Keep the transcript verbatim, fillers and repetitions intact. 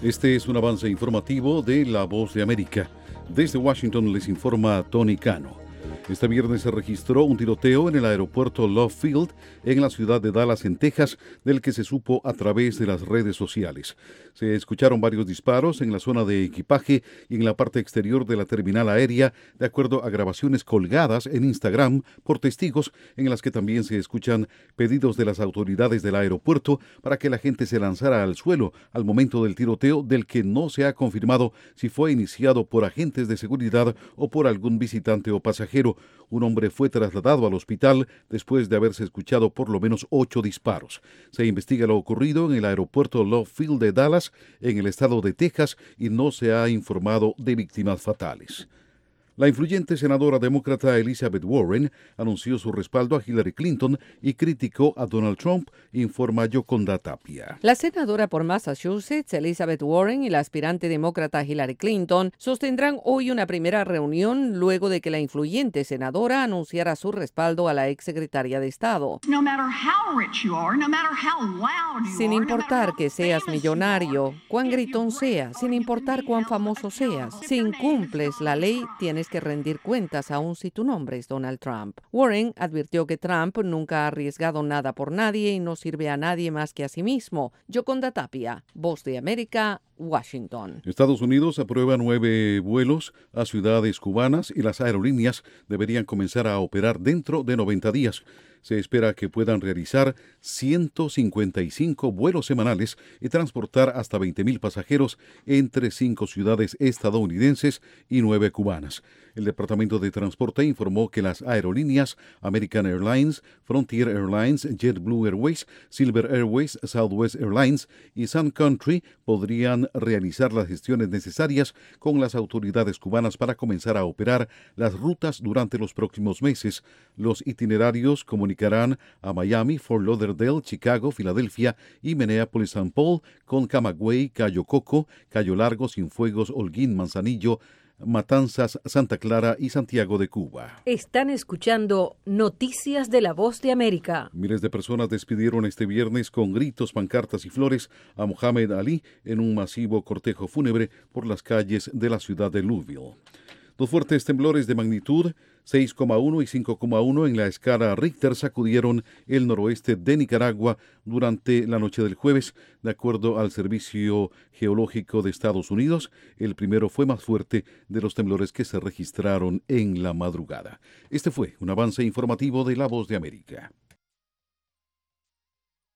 Este es un avance informativo de La Voz de América. Desde Washington les informa Tony Cano. Este viernes se registró un tiroteo en el aeropuerto Love Field en la ciudad de Dallas, en Texas, del que se supo a través de las redes sociales. Se escucharon varios disparos en la zona de equipaje y en la parte exterior de la terminal aérea, de acuerdo a grabaciones colgadas en Instagram por testigos, en las que también se escuchan pedidos de las autoridades del aeropuerto para que la gente se lanzara al suelo al momento del tiroteo, del que no se ha confirmado si fue iniciado por agentes de seguridad o por algún visitante o pasajero. Un hombre fue trasladado al hospital después de haberse escuchado por lo menos ocho disparos. Se investiga lo ocurrido en el aeropuerto Love Field de Dallas, en el estado de Texas, y no se ha informado de víctimas fatales. La influyente senadora demócrata Elizabeth Warren anunció su respaldo a Hillary Clinton y criticó a Donald Trump, informa Yoconda Tapia. La senadora por Massachusetts, Elizabeth Warren, y la aspirante demócrata Hillary Clinton sostendrán hoy una primera reunión luego de que la influyente senadora anunciara su respaldo a la exsecretaria de Estado. No matter how rich you are, no matter how loud you Sin are, importar no matter que how seas famous you millonario, are, cuán if you gritón break seas, the sin law, you importar can be cuán held famoso seas, accountable. si If your name is incumples la Donald ley, Trump. tienes que rendir cuentas aun si tu nombre es Donald Trump. Warren advirtió que Trump nunca ha arriesgado nada por nadie y no sirve a nadie más que a sí mismo. Yoconda Tapia, Voz de América, Washington. Estados Unidos aprueba nueve vuelos a ciudades cubanas y las aerolíneas deberían comenzar a operar dentro de noventa días. Se espera que puedan realizar ciento cincuenta y cinco vuelos semanales y transportar hasta veinte mil pasajeros entre cinco ciudades estadounidenses y nueve cubanas. El Departamento de Transporte informó que las aerolíneas American Airlines, Frontier Airlines, JetBlue Airways, Silver Airways, Southwest Airlines y Sun Country podrían realizar las gestiones necesarias con las autoridades cubanas para comenzar a operar las rutas durante los próximos meses. Los itinerarios comunicarán a Miami, Fort Lauderdale, Chicago, Filadelfia y Minneapolis-Saint Paul, con Camagüey, Cayo Coco, Cayo Largo, Cienfuegos, Holguín, Manzanillo, Matanzas, Santa Clara y Santiago de Cuba. Están escuchando Noticias de la Voz de América. Miles de personas despidieron este viernes con gritos, pancartas y flores a Muhammad Ali en un masivo cortejo fúnebre por las calles de la ciudad de Louisville. Dos fuertes temblores de magnitud seis coma uno y cinco coma uno en la escala Richter sacudieron el noroeste de Nicaragua durante la noche del jueves, de acuerdo al Servicio Geológico de Estados Unidos. El primero fue más fuerte de los temblores que se registraron en la madrugada. Este fue un avance informativo de La Voz de América.